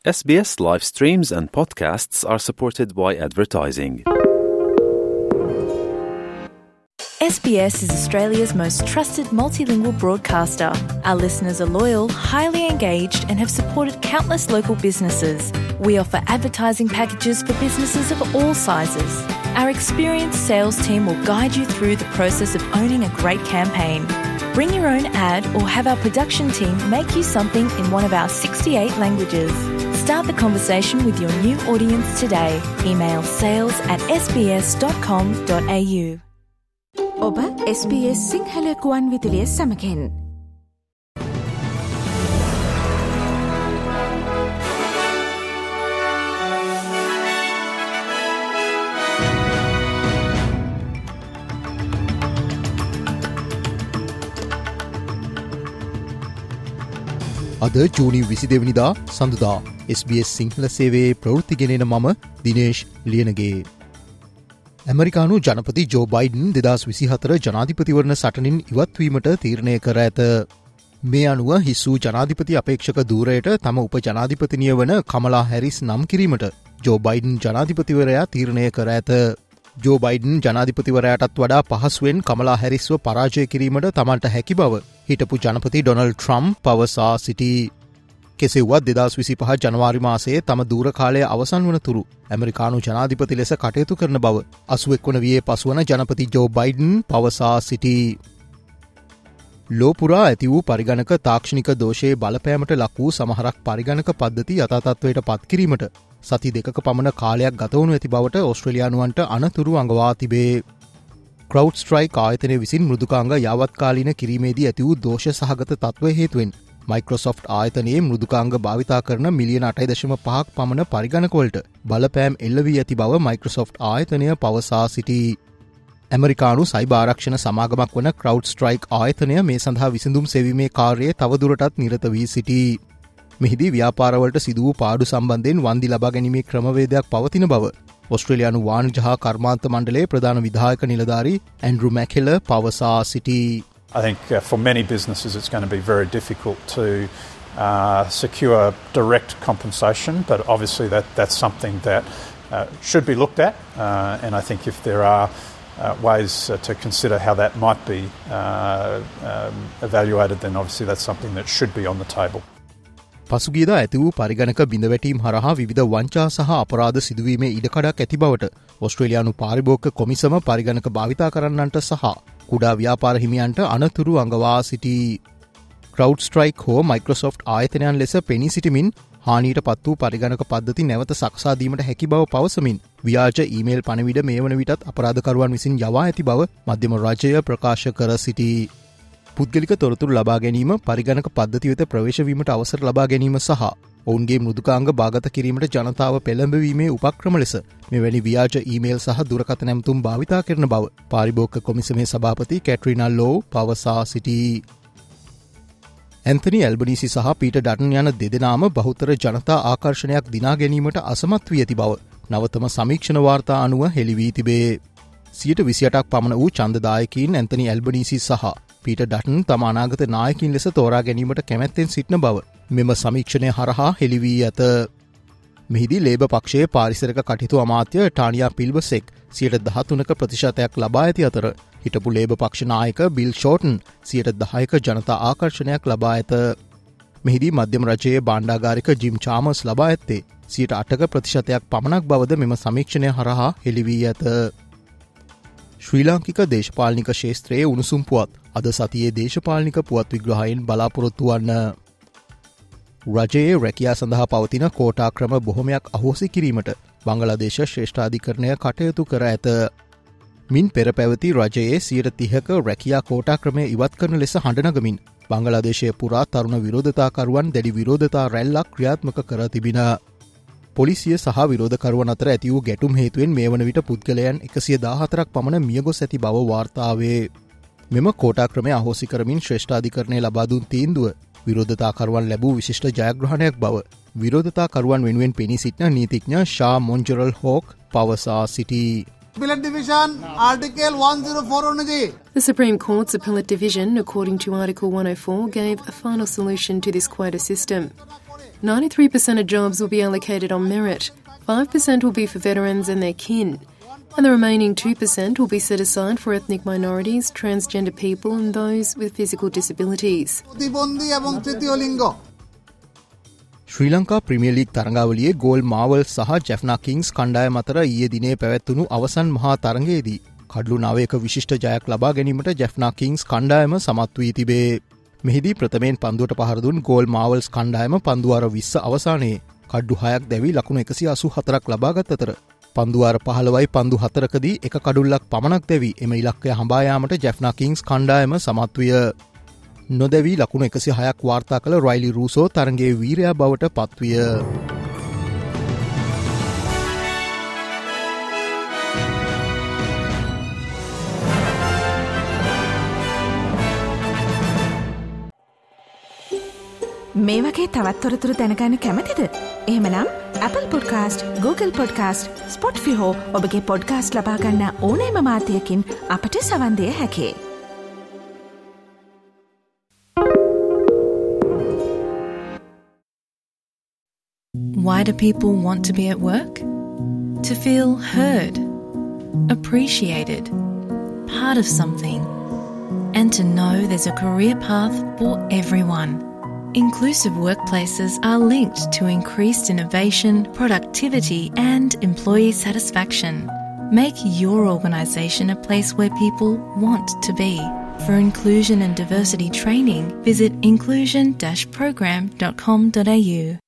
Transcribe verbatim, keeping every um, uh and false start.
S B S live streams and podcasts are supported by advertising. S B S is Australia's most trusted multilingual broadcaster. Our listeners are loyal, highly engaged and have supported countless local businesses. We offer advertising packages for businesses of all sizes. Our experienced sales team will guide you through the process of owning a great campaign. Bring your own ad or have our production team make you something in one of our sixty-eight languages. Start the conversation with your new audience today. Email sales at s b s dot com dot a u. ඔබ S B S Sinhala ගුවන් විදුලිය සමගින් අද ජූනි විසි දෙවනිදා සඳුදා S B S Sinhala සේවයේ ප්‍රවෘත්තිගෙනෙන මම දිනේෂ් ලියනගේ. ඇමරිකානු ජනපති ජෝ Biden දෙදස් විසිහතර ජනාධිපතිවරණ සටනින් ඉවත්වීමට තීරණය කර ඇත. මේ අනුව හිස්සූ ජනාධිපති අපේක්ෂක දූරයට තම උප ජනාධිපතිනිය වන කමලා හැරිස් නම් කිරීමට ජෝ බයිඩන් ජනාධිපතිවරයා තීරණය කර ඇත. ජෝ බයිඩන් ජනාධිපතිවරයාටත් වඩා පහසුවෙන් කමලා හැරිස්ව පරාජය කිරීමට තමන්ට හැකි බව හිටපු ජනපති ඩොනල් ට්‍රම්ප් පවසා සිටි. කෙසෙව්වත් දෙදස් විසි පහ ජනවාරි මාසයේ තම දූරකාලය අවසන් වන තුරු ඇමරිකානු ජනාධිපති ලෙස කටයුතු කරන බව අසුවෙක් වන වියේ පසුවන ජනපති ජෝ බයිඩන් පවසා සිටි. ලෝපුරා ඇති වූ පරිගණක තාක්ෂණික දෝෂයේ බලපෑමට ලක් වූ සමහරක් පරිගණක පද්ධති යථාතත්වයට පත්කිරීමට සති දෙකක පමණ කාලයක් ගතවනු ඇති බවට ඔස්ට්‍රේලියානුවන්ට අනතුරු අඟවා තිබේ. ක්‍රවුඩ් ස්ට්‍රයික් ආයතනය විසින් මෘදුකාංග යාවත්කාලීන කිරීමේදී ඇති වූ දෝෂ සහගත තත්ත්වය හේතුවෙන් මයික්‍රොසොෆ්ට් ආයතනයේ මෘදුකාංග භාවිතා කරන මිලියන අටයි දශම පහක් පමණ පරිගණකවලට බලපෑම් එල්ල වී ඇති බව මයික්‍රොසොෆ්ට් ආයතනය පවසා සිටි. ඇමරිකානු සයිබර් ආරක්ෂණ සමාගමක් වන ක්‍රවුඩ් ස්ට්‍රයික් ආයතනය මේ සඳහා විසඳුම් සෙවීමේ කාර්යයේ තවදුරටත් නිරත වී සිටි. මෙහිදී ව්‍යාපාරවලට සිදු වූ පාඩු සම්බන්ධයෙන් වන්දි ලබා ගැනීමේ ක්‍රමවේදයක් පවතින බව ඔස්ට්‍රේලියානු වාණිජ්‍ය හා කර්මාන්ත මණ්ඩලයේ ප්‍රධාන විධායක නිලධාරී ඇන්ඩ්‍රු මැකෙල පවසා සිටි. I think uh, for many businesses it's going to be very difficult to uh, secure direct compensation, but obviously that, that's something that uh, should be looked at, uh, and I think if there are uh, ways uh, to consider how that might be uh, um, evaluated, then obviously that's something that should be on the table. පසුගියදා ඇති වූ පරිගණක බිඳවැටීම් හරහා විවිධ වංචා සහ අපරාධ සිදුවීමේ ඉඩකඩක් ඇති බවට ඔස්ට්‍රේලියානු පාරිභෝගික කොමිසම පරිගණක භාවිතා කරන්නන්ට සහ කුඩා ව්‍යාපාර හිමියන්ට අනතුරු අඟවා සිටි. ක්‍රවුඩ් ස්ට්‍රයික් හෝ මයික්‍රොසොෆ්ට් ආයතනයන් ලෙස පෙනී සිටිමින් හානියට පත් වූ පරිගණක පද්ධති නැවත සකසා දීමට හැකි බව පවසමින් ව්‍යාජ ඊමේල් පණිවිඩ මේ වන විටත් අපරාධකරුවන් විසින් යවා ඇති බව මධ්‍යම රජය ප්‍රකාශ කර සිටි. පුද්ගලික තොරතුරු ලබා ගැනීම, පරිගණක පද්ධති වෙත ප්‍රවේශ වීමට අවසර ලබා ගැනීම සහ ඔවුන්ගේ මෘදුකාංග භාගත කිරීමට ජනතාව පෙළඹවීමේ උපක්‍රම ලෙස මෙවැනි ව්‍යාජ ඊමේල් සහ දුරකථන ඇමතුම් භාවිතා කරන බව පාරිභෝගික කොමිසමේ සභාපති කැටරිනා ලෝ පවසා සිටි. ඇන්තනි ඇල්බනීසි සහ පීටර් ඩටන් යන දෙදෙනාම බහුතර ජනතා ආකර්ෂණයක් දිනා ගැනීමට අසමත් වී ඇති බව නවතම සමීක්ෂණ වාර්තා අනුව හෙළි වී තිබේ. සියයට විසිඅටක් පමණ වූ ඡන්දදායකයින් ඇන්තනි ඇල්බනීසි සහ පීටර් ඩටන් තම අනාගත නායකින් ලෙස තෝරා ගැනීමට කැමැත්තෙන් සිටින බව මෙම සමීක්ෂණය හරහා හෙළි වී ඇත. මෙහිදී ලේබර් පක්ෂයේ පාරිසරික කටයුතු අමාත්‍ය ටානියා පිල්බසෙක් සියයට දහතුනක ප්‍රතිශතයක් ලබා ඇති අතර හිටපු ලේබර් පක්ෂ නායක බිල් ෂෝටන් සියයට දහයක ජනතා ආකර්ෂණයක් ලබා ඇත. මෙහිදී මධ්‍යම රජයේ භාණ්ඩාගාරික ජිම් චාමර්ස් ලබා ඇත්තේ සියයට අටක ප්‍රතිශතයක් පමණක් බවද මෙම සමීක්ෂණය හරහා හෙළි වී ඇත. ශ්‍රී ලාංකික දේශපාලනික ශේත්‍රයේ උණුසුම් පුවත් අද සතියේ දේශපාලනික පුවත් විග්‍රහයෙන් බලාපොරොත්තු වන්න. රජයේ රැකියා සඳහා පවතින කෝටා ක්‍රම බොහොමයක් අහෝසි කිරීමට බංගලාදේශ ශ්‍රේෂ්ඨාධිකරණය කටයුතු කර ඇත. මින් පෙර පැවති රජයේ සියයට තිහක රැකියා කෝටා ක්‍රමය ඉවත් කරන ලෙස හඬනගමින් බංගලාදේශය පුරා තරුණ විරෝධතාකරුවන් දැඩි විරෝධතා රැල්ලක් ක්‍රියාත්මක කර තිබින. පොලිසිය සහ විරෝධකරුවන් අතර ඇති වූ ගැටුම් හේතුවෙන් මේ වන විට පුද්ගලයන් එකසිය දාහතරක් පමණ මියගොස් ඇති බව වාර්තාවේ. මෙම කෝටා ක්‍රමය අහෝසි කරමින් ශ්‍රේෂ්ඨාධිකරණය ලබා දුන් තීන්දුව විරෝධතාකරුවන් ලැබූ විශිෂ්ට ජයග්‍රහණයක් බව විරෝධතාකරුවන් වෙනුවෙන් පෙනී සිටින නීතිඥ ෂා මොන්ජරල් හෝක් පවසා සිටි. Appellate Division, Article one oh four অনুযায়ী The Supreme Court's Appellate Division, according to Article one oh four, gave a final solution to this quota system. ninety-three percent of jobs will be allocated on merit, five percent will be for veterans and their kin, and the remaining two percent will be set aside for ethnic minorities, transgender people and those with physical disabilities. প্রতিবন্ধী এবং তৃতীয় লিঙ্গ Sri Lanka premier league තරඟාවලියේ Galle Marvels සහ Jaffna kings කණ්ඩායම අතර ඊයේ දිනේ පැවැත්වුණු අවසන් මහා තරඟයේදී කඩලු නවයක විශිෂ්ට ජයක් ලබා ගැනීමට ජැෆ්නා කිංස් කණ්ඩායම සමත් වී තිබේ. මෙහිදී ප්‍රථමයෙන් පන්දුවට පහර දුන් ගෝල් මාවල්ස් කණ්ඩායම පන්දුවාර විස්ස අවසානයේ කඩ්ඩු හයක් දැවී ලකුණු එකසිය අසූ හතරක් ලබාගත් අතර පන්දුවාර පහළවයි පන්දු හතරකදී එක කඩුල්ලක් පමණක් දැවී එම ඉලක්කය හඹා යාමට ජැෆ්නා කිංස් කණ්ඩායම සමත් විය. නොදැවී ලකුණු එකසිය හයක් වාර්තා කළ රයිලි රූසෝ තරඟයේ වීරයා බවට පත්විය. මේ වගේ තවත් තොරතුරු දැනගන්න කැමතිද? එහෙමනම් Apple Podcast, Google Podcast, Spotify හෝ ඔබගේ පොඩ්කාස්ට් ලබා ගන්න ඕනෑම මාධ්‍යයකින් අපට සවන් දිය හැකියි. Why do people want to be at work? To feel heard, appreciated, part of something, and to know there's a career path for everyone. Inclusive workplaces are linked to increased innovation, productivity, and employee satisfaction. Make your organisation a place where people want to be. For inclusion and diversity training, visit inclusion dash program dot com dot a u.